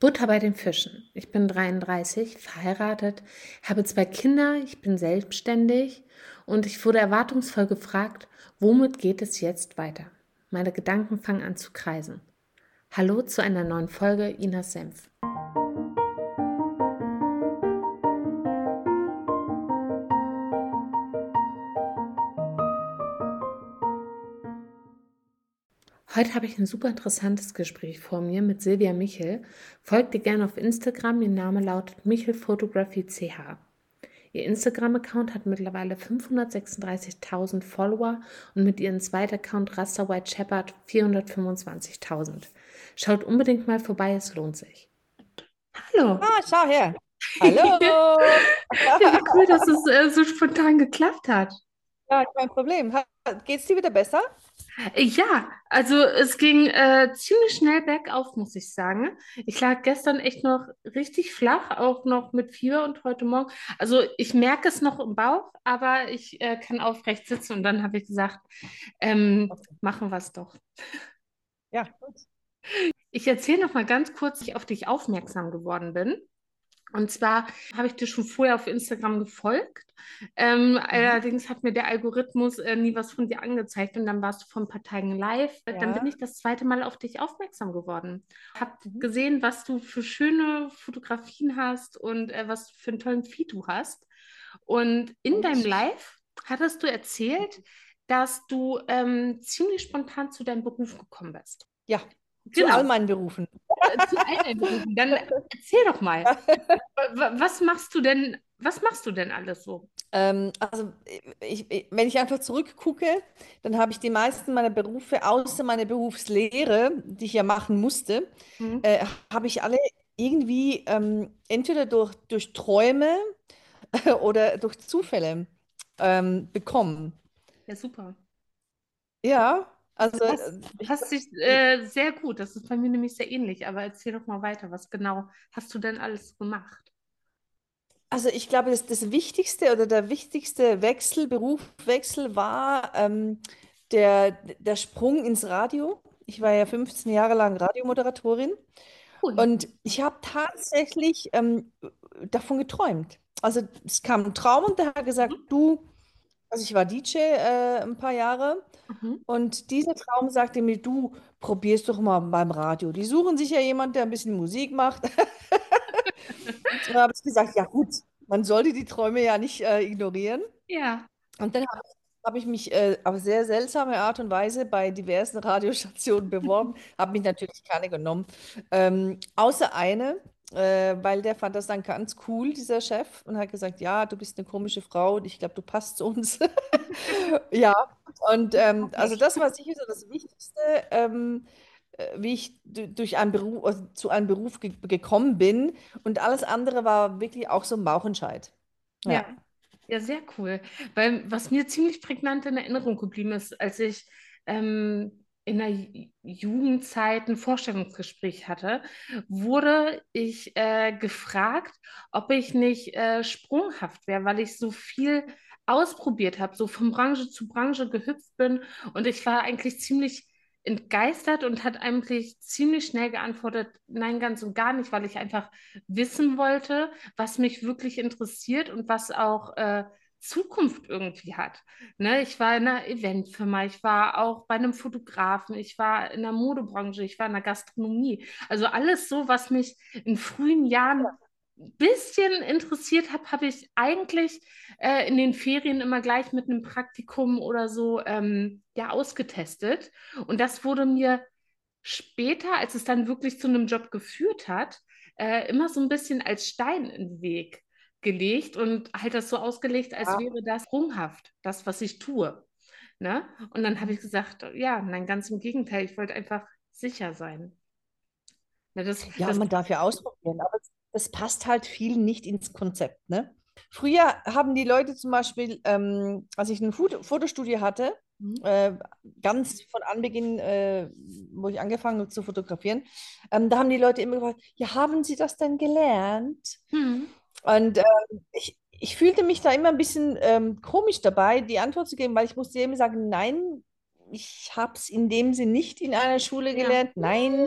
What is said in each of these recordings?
Butter bei den Fischen. Ich bin 33, verheiratet, habe 2 Kinder, ich bin selbstständig und ich wurde erwartungsvoll gefragt, womit geht es jetzt weiter? Meine Gedanken fangen an zu kreisen. Hallo zu einer neuen Folge Inas Senf. Heute habe ich ein super interessantes Gespräch vor mir mit Silvia Michel. Folgt ihr gerne auf Instagram, ihr Name lautet Michel Photography CH. Ihr Instagram-Account hat mittlerweile 536.000 Follower und mit ihrem zweiten Account Rasta White Shepherd 425.000. Schaut unbedingt mal vorbei, es lohnt sich. Hallo! Schau her. Hallo. Ja, wie cool, dass es so spontan geklappt hat. Ja, kein Problem. Geht's dir wieder besser? Ja, also es ging ziemlich schnell bergauf, muss ich sagen. Ich lag gestern echt noch richtig flach, auch noch mit Fieber und heute Morgen. Also ich merke es noch im Bauch, aber ich kann aufrecht sitzen und dann habe ich gesagt, Okay. machen wir es doch. Ja, gut. Ich erzähle noch mal ganz kurz, wie ich auf dich aufmerksam geworden bin. Und zwar habe ich dir schon vorher auf Instagram gefolgt. Mhm. Allerdings hat mir der Algorithmus nie was von dir angezeigt und dann warst du vor ein paar Tagen live. Dann bin Ja. ich das zweite Mal auf dich aufmerksam geworden. Hab Mhm. gesehen, was du für schöne Fotografien hast und was für einen tollen Feed du hast. Und in deinem Und? Live hattest du erzählt, dass du ziemlich spontan zu deinem Beruf gekommen bist. Ja, zu all Genau, meinen Berufen. zu all deinen Berufen. Dann erzähl doch mal. Was machst du denn alles so? Also, wenn ich einfach zurückgucke, dann habe ich die meisten meiner Berufe, außer meine Berufslehre, die ich ja machen musste, Mhm. äh, habe ich alle irgendwie entweder durch Träume oder durch Zufälle bekommen. Ja, super. Ja, Das also ich passt sich sehr gut. Das ist bei mir nämlich sehr ähnlich. Aber erzähl doch mal weiter. Was genau hast du denn alles gemacht? Also ich glaube, das Wichtigste oder der wichtigste Berufswechsel war der Sprung ins Radio. Ich war ja 15 Jahre lang Radiomoderatorin Cool. und ich habe tatsächlich davon geträumt. Also es kam ein Traum und der hat gesagt, Mhm. also ich war DJ ein paar Jahre Mhm. und dieser Traum sagte mir, du probierst doch mal beim Radio. Die suchen sich ja jemand, der ein bisschen Musik macht. Da habe ich gesagt, ja gut, man sollte die Träume ja nicht ignorieren. Ja. Und dann hab ich mich auf sehr seltsame Art und Weise bei diversen Radiostationen beworben, habe mich natürlich keine genommen, außer eine, weil der fand das dann ganz cool, dieser Chef, und hat gesagt, ja, du bist eine komische Frau und ich glaube, du passt zu uns. Ja, und also Nicht. das war sicher so das Wichtigste, wie ich durch einen Beruf, also zu einem Beruf gekommen bin. Und alles andere war wirklich auch so ein Bauchentscheid. Ja. Ja. Ja, sehr cool. Weil was mir ziemlich prägnant in Erinnerung geblieben ist, als ich in der Jugendzeit ein Vorstellungsgespräch hatte, wurde ich gefragt, ob ich nicht sprunghaft wäre, weil ich so viel ausprobiert habe, so von Branche zu Branche gehüpft bin und ich war eigentlich ziemlich entgeistert und hat eigentlich ziemlich schnell geantwortet, nein, ganz und gar nicht, weil ich einfach wissen wollte, was mich wirklich interessiert und was auch Zukunft irgendwie hat. Ne? Ich war in einer Eventfirma, ich war auch bei einem Fotografen, ich war in der Modebranche, ich war in der Gastronomie. Also alles so, was mich in frühen Jahren ein bisschen interessiert hat, habe ich eigentlich in den Ferien immer gleich mit einem Praktikum oder so ja ausgetestet. Und das wurde mir später, als es dann wirklich zu einem Job geführt hat, immer so ein bisschen als Stein in den Weg gelegt und halt das so ausgelegt, als wäre das sprunghaft, das, was ich tue. Ne? Und dann habe Ja. ich gesagt, ja, nein, ganz im Gegenteil, ich wollte einfach sicher sein. Ne, Ja, man darf ja ausprobieren, aber das passt halt vielen nicht ins Konzept, ne? Früher haben die Leute zum Beispiel, als ich ein Fotostudio hatte, Mhm. äh, ganz von Anbeginn, wo ich angefangen habe zu fotografieren, da haben die Leute immer gefragt, ja, haben Sie das denn gelernt? Hm. Und ich fühlte mich da immer ein bisschen komisch dabei, die Antwort zu geben, weil ich musste immer sagen, nein, ich habe es in dem Sinn nicht in einer Schule Ja. gelernt. Nein,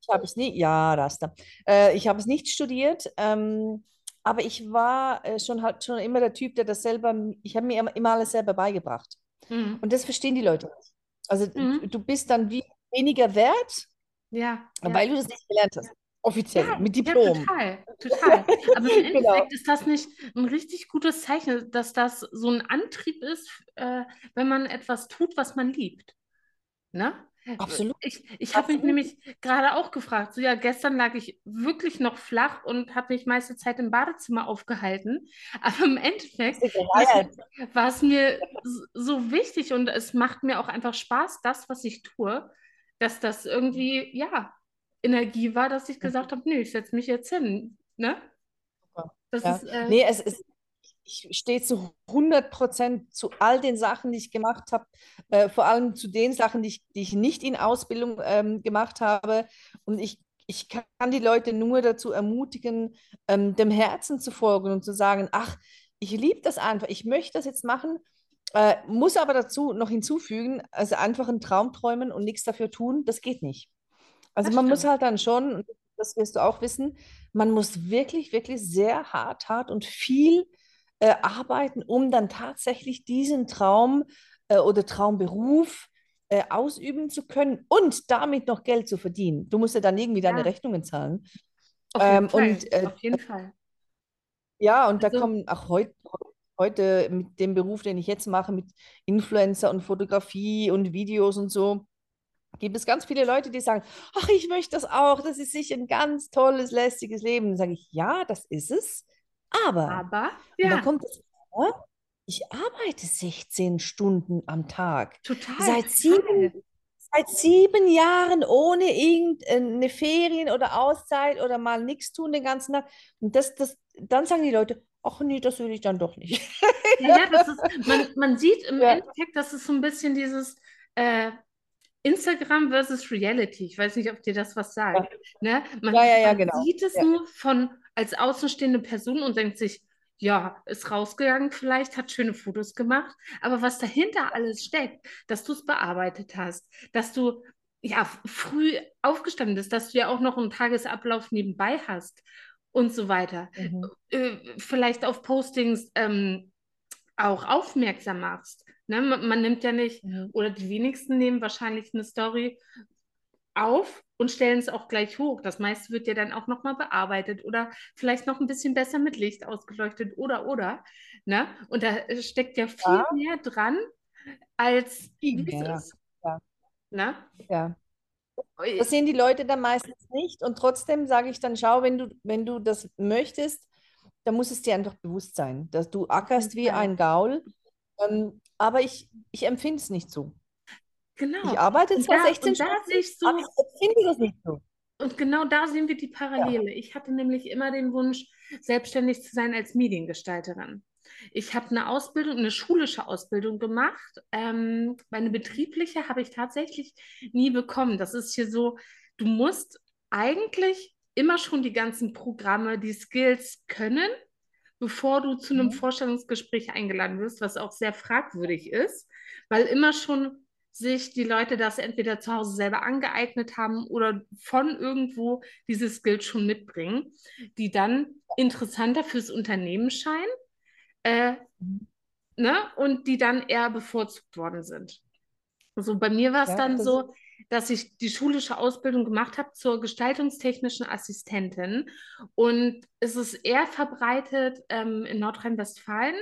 Ich habe es nie, ja, Raster. Ich habe es nicht studiert, aber ich war schon immer der Typ, der das selber, ich habe mir immer alles selber beigebracht. Mhm. Und das verstehen die Leute nicht. Also Mhm. du bist dann wie weniger wert, Ja, ja. weil du das nicht gelernt hast. Ja, Offiziell, mit ja, Diplom. total, total. Aber im Genau. Endeffekt ist das nicht ein richtig gutes Zeichen, dass das so ein Antrieb ist, wenn man etwas tut, was man liebt. Ne? Absolut, Ich habe mich absolut. nämlich gerade auch gefragt, so ja, gestern lag ich wirklich noch flach und habe mich meiste Zeit im Badezimmer aufgehalten. Aber im Hast Endeffekt du gereiert. war es mir so wichtig und es macht mir auch einfach Spaß, das, was ich tue, dass das irgendwie, ja, Energie war, dass ich gesagt habe, nö, ich setze mich jetzt hin. Ne? Das Ja. ist, Nee, ich stehe zu 100% zu all den Sachen, die ich gemacht habe, vor allem zu den Sachen, die ich nicht in Ausbildung gemacht habe. Und ich kann die Leute nur dazu ermutigen, dem Herzen zu folgen und zu sagen, ach, ich liebe das einfach, ich möchte das jetzt machen, muss aber dazu noch hinzufügen, also einfach einen Traum träumen und nichts dafür tun, das geht nicht. Also das man muss stimmt. halt dann schon, und das wirst du auch wissen, man muss wirklich, wirklich sehr hart und viel arbeiten, um dann tatsächlich diesen Traum oder Traumberuf ausüben zu können und damit noch Geld zu verdienen. Du musst ja dann irgendwie deine Ja, Rechnungen zahlen. auf jeden Fall, Und auf jeden Fall. ja, und da Also, kommen auch heute mit dem Beruf, den ich jetzt mache, mit Influencer und Fotografie und Videos und so, gibt es ganz viele Leute, die sagen, ach, ich möchte das auch, das ist sicher ein ganz tolles, lästiges Leben. Dann sage ich, ja, das ist es, aber, aber und dann ja, kommt das, aber ich arbeite 16 Stunden am Tag, total, seit total. seit 7 Jahren ohne irgendeine Ferien oder Auszeit oder mal nichts tun den ganzen Tag. Und dann sagen die Leute, ach nee, das will ich dann doch nicht. Ja, ja, das ist, man sieht im Ja, Endeffekt, das ist so ein bisschen dieses äh, Instagram versus Reality. Ich weiß nicht, ob dir das was sagt. ja, Ne? ja, ja, ja, Man genau. sieht es Ja. nur von als außenstehende Person und denkt sich, ja, ist rausgegangen vielleicht, hat schöne Fotos gemacht, aber was dahinter alles steckt, dass du es bearbeitet hast, dass du ja früh aufgestanden bist, dass du ja auch noch einen Tagesablauf nebenbei hast und so weiter. Mhm. Vielleicht auf Postings auch aufmerksam machst. Ne? Man nimmt ja nicht, Mhm. oder die wenigsten nehmen wahrscheinlich eine Story auf und stellen es auch gleich hoch. Das meiste wird ja dann auch nochmal bearbeitet oder vielleicht noch ein bisschen besser mit Licht ausgeleuchtet oder. Ne? Und da steckt ja viel Ja, mehr dran, als viel wie es mehr, ist. ja. Ne? Ja. Das sehen die Leute dann meistens nicht und trotzdem sage ich dann, schau, wenn du das möchtest, dann muss es dir einfach bewusst sein, dass du Auf jeden ackerst wie Fall. ein Gaul. Aber ich empfinde es nicht so. Ich Genau. arbeite Und zwar da, 16 und da Stunden, sehe ich aber so, ich empfinde das nicht so. und genau da sehen wir die Ja. Parallele. Ich hatte nämlich immer den Wunsch, selbstständig zu sein als Mediengestalterin. Ich habe eine Ausbildung, eine schulische Ausbildung gemacht. Meine betriebliche habe ich tatsächlich nie bekommen. Das ist hier so, du musst eigentlich immer schon die ganzen Programme, die Skills können, bevor du zu einem Mhm. Vorstellungsgespräch eingeladen wirst, was auch sehr fragwürdig ist, weil immer schon sich die Leute das entweder zu Hause selber angeeignet haben oder von irgendwo diese Skills schon mitbringen, die dann interessanter fürs Unternehmen scheinen, äh, Mhm. ne? Und die dann eher bevorzugt worden sind. Also bei mir war es Ja, dann das, so, dass ich die schulische Ausbildung gemacht habe zur gestaltungstechnischen Assistentin. Und es ist eher verbreitet in Nordrhein-Westfalen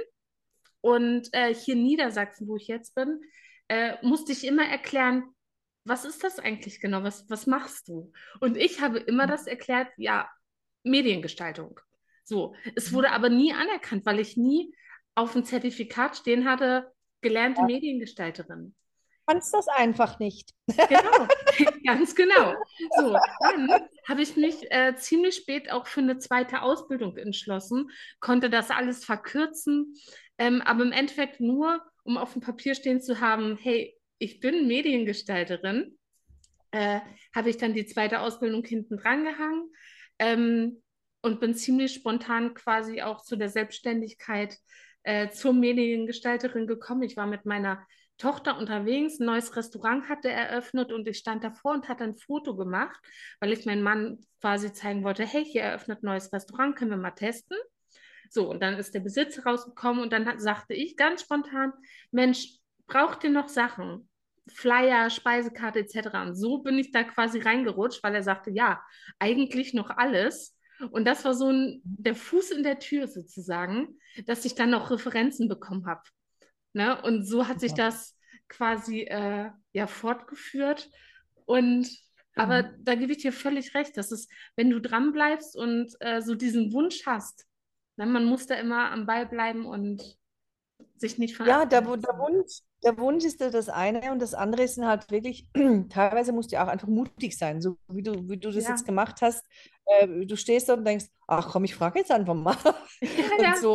und hier in Niedersachsen, wo ich jetzt bin, musste ich immer erklären, was ist das eigentlich genau? Was machst du? Und ich habe immer das erklärt, ja, Mediengestaltung. So, es mhm. wurde aber nie anerkannt, weil ich nie auf dem Zertifikat stehen hatte, gelernte Ja, Mediengestalterin. kannst das einfach nicht. Genau, ganz genau. So, dann habe ich mich ziemlich spät auch für eine zweite Ausbildung entschlossen, konnte das alles verkürzen, aber im Endeffekt nur, um auf dem Papier stehen zu haben, hey, ich bin Mediengestalterin, äh, habe ich dann die zweite Ausbildung hinten dran gehangen ähm, und bin ziemlich spontan quasi auch zu der Selbstständigkeit zur Mediengestalterin gekommen. Ich war mit meiner Tochter unterwegs, ein neues Restaurant hatte eröffnet und ich stand davor und hatte ein Foto gemacht, weil ich meinem Mann quasi zeigen wollte, hey, hier eröffnet ein neues Restaurant, können wir mal testen? So, und dann ist der Besitzer rausgekommen und dann sagte ich ganz spontan, Mensch, braucht ihr noch Sachen? Flyer, Speisekarte etc. Und so bin ich da quasi reingerutscht, weil er sagte, ja, eigentlich noch alles. Und das war so der Fuß in der Tür sozusagen, dass ich dann noch Referenzen bekommen habe. Ne? Und so hat sich Super. das quasi ja fortgeführt. Und aber Mhm. da gebe ich dir völlig recht, dass es, wenn du dran bleibst und so diesen Wunsch hast, ne, man muss da immer am Ball bleiben und sich nicht von Ja, abhalten lassen. Der Wunsch ist ja das eine und das andere ist dann halt wirklich, teilweise musst du ja auch einfach mutig sein, so wie du das jetzt Ja, gemacht hast. Du stehst da und denkst, ach komm, ich frage jetzt einfach mal. ja, Und ja, so,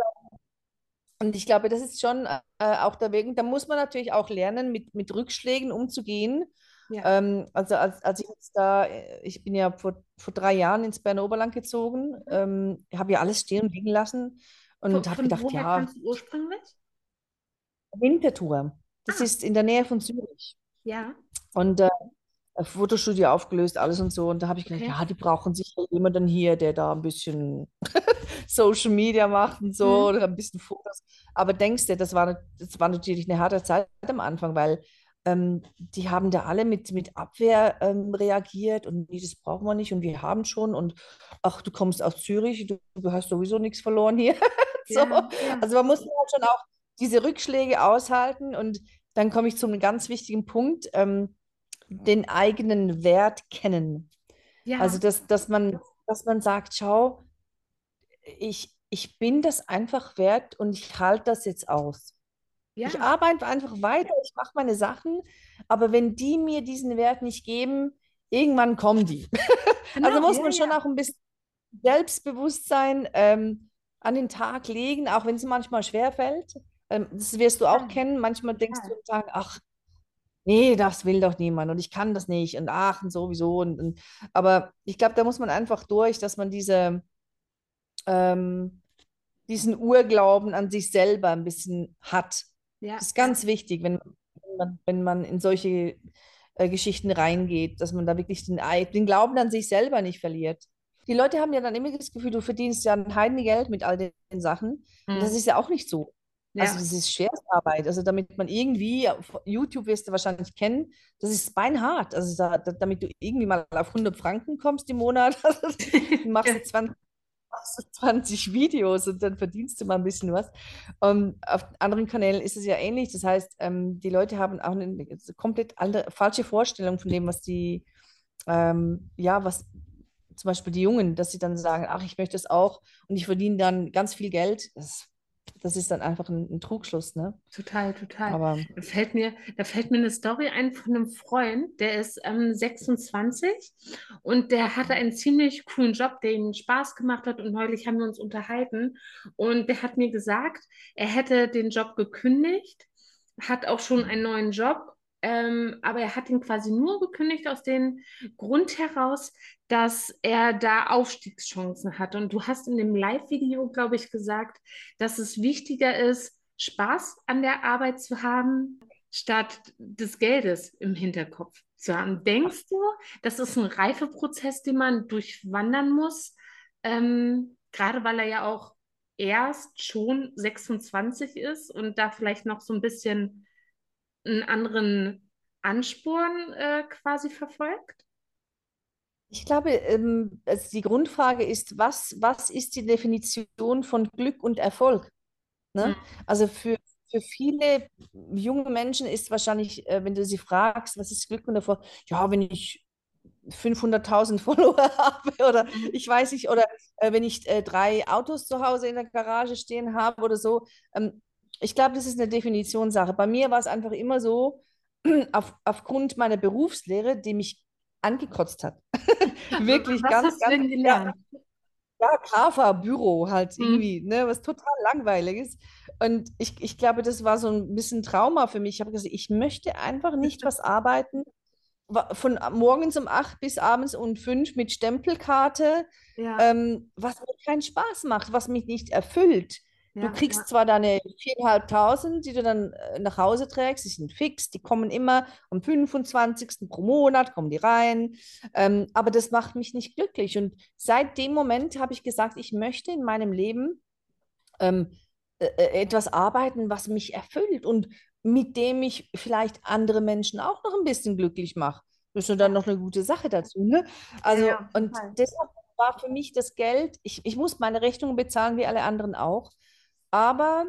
und ich glaube, das ist schon auch der Weg. Und da muss man natürlich auch lernen, mit Rückschlägen umzugehen. ja. Also als ich jetzt da, ich bin ja vor 3 Jahren ins Berner Oberland gezogen, habe ja alles stehen und liegen lassen und habe Von gedacht, woher ja, kommst du ursprünglich? Winterthur. Das Ah, ist in der Nähe von Zürich. ja, Und Fotostudio aufgelöst, alles und so. Und da habe ich gedacht, okay. ja, die brauchen sicher jemanden hier, der da ein bisschen Social Media macht und so, Hm. oder ein bisschen Fotos. Aber denkst du, das war natürlich eine harte Zeit am Anfang, weil die haben da alle mit Abwehr reagiert und nee, das brauchen wir nicht und wir haben schon und ach, du kommst aus Zürich, du hast sowieso nichts verloren hier. So. Ja, ja, Also man muss halt schon auch diese Rückschläge aushalten und dann komme ich zu einem ganz wichtigen Punkt, den eigenen Wert kennen. Also ja, dass man sagt, schau, ich bin das einfach wert und ich halte das jetzt aus. Ich ja, arbeite einfach weiter, ich mache meine Sachen, aber wenn die mir diesen Wert nicht geben, irgendwann kommen die. Also genau, muss ja, man schon ja. auch ein bisschen Selbstbewusstsein an den Tag legen, auch wenn es manchmal schwerfällt. Das wirst du auch Total, kennen. Manchmal denkst du total. und sagst, ach, nee, das will doch niemand und ich kann das nicht und ach und sowieso. Aber ich glaube, da muss man einfach durch, dass man ähm, diesen Urglauben an sich selber ein bisschen hat. Ja, Das ist ja, ganz wichtig, wenn man in solche Geschichten reingeht, dass man da wirklich den Glauben an sich selber nicht verliert. Die Leute haben ja dann immer das Gefühl, du verdienst ja ein Heidengeld mit all den Sachen. Und das hm. ist ja auch nicht so. Also Ja, das ist Schwerstarbeit. Also damit man irgendwie, auf YouTube wirst du wahrscheinlich kennen, das ist beinhart. Also damit du irgendwie mal auf 100 Franken kommst im Monat, also, machst du ja, 20 Videos und dann verdienst du mal ein bisschen was. Auf anderen Kanälen ist es ja ähnlich. Das heißt, die Leute haben auch eine komplett falsche Vorstellung von dem, ja, was zum Beispiel die Jungen, dass sie dann sagen, ach, ich möchte es auch und ich verdiene dann ganz viel Geld. Das ist dann einfach ein Trugschluss, ne? total, total. Aber Da fällt mir eine Story ein von einem Freund, der ist 26 und der hatte einen ziemlich coolen Job, der ihm Spaß gemacht hat und neulich haben wir uns unterhalten und der hat mir gesagt, er hätte den Job gekündigt, hat auch schon einen neuen Job, aber er hat ihn quasi nur gekündigt aus dem Grund heraus, dass er da Aufstiegschancen hat. Und du hast in dem Live-Video, glaube ich, gesagt, dass es wichtiger ist, Spaß an der Arbeit zu haben, statt des Geldes im Hinterkopf zu haben. Denkst du, das ist ein Reifeprozess, den man durchwandern muss? Gerade weil er ja auch erst schon 26 ist und da vielleicht noch so ein bisschen einen anderen Ansporn quasi verfolgt? ich glaube, also die Grundfrage ist, was ist die Definition von Glück und Erfolg? Hm. Ne? Also für viele junge Menschen ist wahrscheinlich, wenn du sie fragst, was ist Glück und Erfolg? Ja, wenn ich 500.000 Follower habe oder Mhm. ich weiß nicht, oder wenn ich 3 Autos zu Hause in der Garage stehen habe oder so. Ich glaube, das ist eine Definitionssache. Bei mir war es einfach immer so, aufgrund meiner Berufslehre, die mich angekotzt hat. Wirklich Was ganz, hast du ganz, denn ja, gelernt? ja, KAFA-Büro halt Hm. irgendwie, ne, was total langweiliges. Und ich glaube, das war so ein bisschen Trauma für mich. Ich habe gesagt, ich möchte einfach nicht was arbeiten, von morgens um 8 bis abends um 5 mit Stempelkarte, Ja, was mir keinen Spaß macht, was mich nicht erfüllt. Du Ja, kriegst ja. zwar deine 4.500, die du dann nach Hause trägst, die sind fix, die kommen immer am 25. pro Monat, kommen die rein, aber das macht mich nicht glücklich. Und seit dem Moment habe ich gesagt, ich möchte in meinem Leben ähm, etwas arbeiten, was mich erfüllt und mit dem ich vielleicht andere Menschen auch noch ein bisschen glücklich mache. Das ist ja dann Ja, noch eine gute Sache dazu, ne? ja, Also, ja, auf jeden und Fall. deshalb war für mich das Geld, ich muss meine Rechnungen bezahlen wie alle anderen auch, aber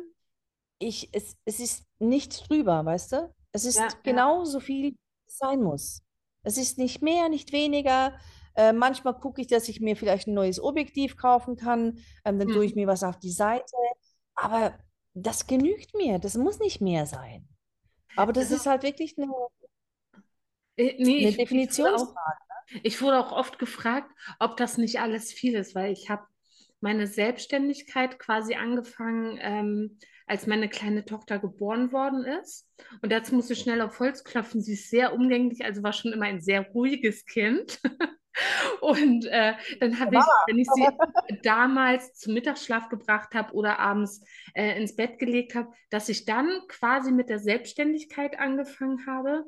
es ist nicht drüber, weißt du? Es Ja, ist ja. genau so viel, wie es sein muss. Es ist nicht mehr, nicht weniger. Manchmal gucke ich, dass ich mir vielleicht ein neues Objektiv kaufen kann. Dann tue ich Hm. mir was auf die Seite. Aber das genügt mir. Das muss nicht mehr sein. Aber das Also, ist halt wirklich nee, eine ich wurde auch Definitionsfrage. Ich wurde auch oft gefragt, ob das nicht alles viel ist, weil ich habe meine Selbstständigkeit quasi angefangen, als meine kleine Tochter geboren worden ist. Und dazu musste ich schnell auf Holz klopfen. Sie ist sehr umgänglich, also war schon immer ein sehr ruhiges Kind. Und dann habe ich, wenn ich sie damals zum Mittagsschlaf gebracht habe oder abends ins Bett gelegt habe, dass ich dann quasi mit der Selbstständigkeit angefangen habe.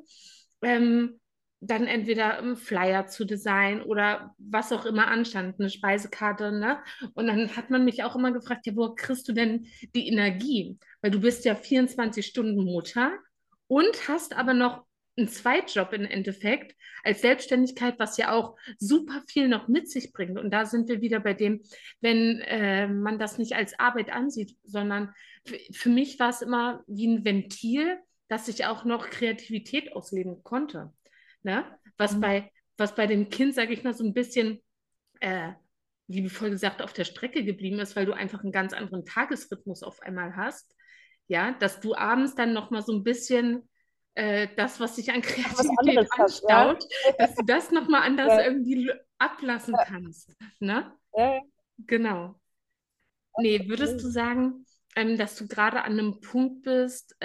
Dann entweder Flyer zu designen oder was auch immer anstand, eine Speisekarte, ne? Und dann hat man mich auch immer gefragt, ja, wo kriegst du denn die Energie? Weil du bist ja 24 Stunden Mutter und hast aber noch einen Zweitjob im Endeffekt als Selbstständigkeit, was ja auch super viel noch mit sich bringt. Und da sind wir wieder bei dem, wenn man das nicht als Arbeit ansieht, sondern für mich war es immer wie ein Ventil, dass ich auch noch Kreativität ausleben konnte. Ne? Was bei dem Kind, sage ich mal, so ein bisschen, äh, liebevoll gesagt, auf der Strecke geblieben ist, weil du einfach einen ganz anderen Tagesrhythmus auf einmal hast. Ja, dass du abends dann noch mal so ein bisschen das, was sich an Noch was Kreativität anderes hast, ja? anstaut, dass du das noch mal anders Ja, irgendwie ablassen kannst. Ne? ja, Genau. Nee, würdest du absolut. sagen, dass du gerade an einem Punkt bist,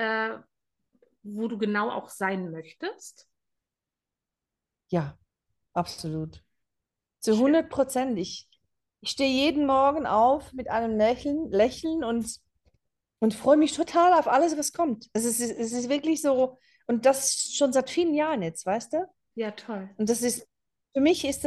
wo du genau auch sein möchtest? Ja, absolut. Zu Schön. 100%. Ich stehe jeden Morgen auf mit einem Lächeln und freue mich total auf alles, was kommt. Es ist wirklich so, und das schon seit vielen Jahren jetzt, weißt du? Ja, toll. Und für mich ist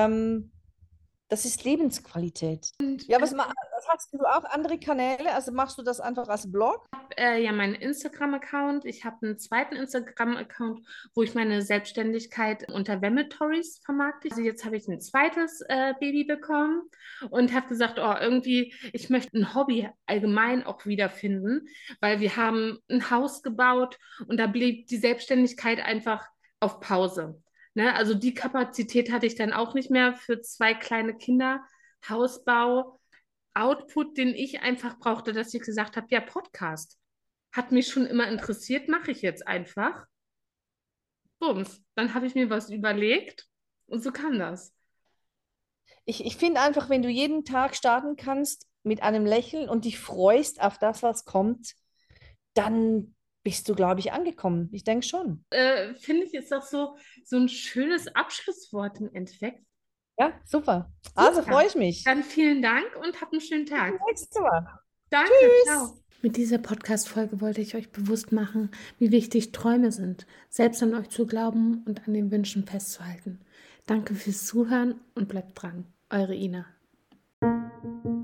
das ist Lebensqualität. Und Ja, was hast du auch andere Kanäle? Also machst du das einfach als Blog? ja, meinen Instagram-Account. Ich habe einen zweiten Instagram-Account, wo ich meine Selbstständigkeit unter Wemetories vermarkte. Also jetzt habe ich ein zweites Baby bekommen und habe gesagt, oh, irgendwie, ich möchte ein Hobby allgemein auch wiederfinden, weil wir haben ein Haus gebaut und da blieb die Selbstständigkeit einfach auf Pause. Ne? Also die Kapazität hatte ich dann auch nicht mehr für zwei kleine Kinder. Hausbau, Output, den ich einfach brauchte, dass ich gesagt habe, ja, Podcast. Hat mich schon immer interessiert, mache ich jetzt einfach. Bums. Dann habe ich mir was überlegt und so kam das. Ich finde einfach, wenn du jeden Tag starten kannst mit einem Lächeln und dich freust auf das, was kommt, dann bist du, glaube ich, angekommen. Ich denke schon. Finde ich, ist doch so, so ein schönes Abschlusswort im Endeffekt. Ja, super. Also Super. freue ich mich. Dann vielen Dank und hab einen schönen Bis Tag. zum nächsten Mal. Danke, Tschüss. ciao. Mit dieser Podcast-Folge wollte ich euch bewusst machen, wie wichtig Träume sind, selbst an euch zu glauben und an den Wünschen festzuhalten. Danke fürs Zuhören und bleibt dran. Eure Ina.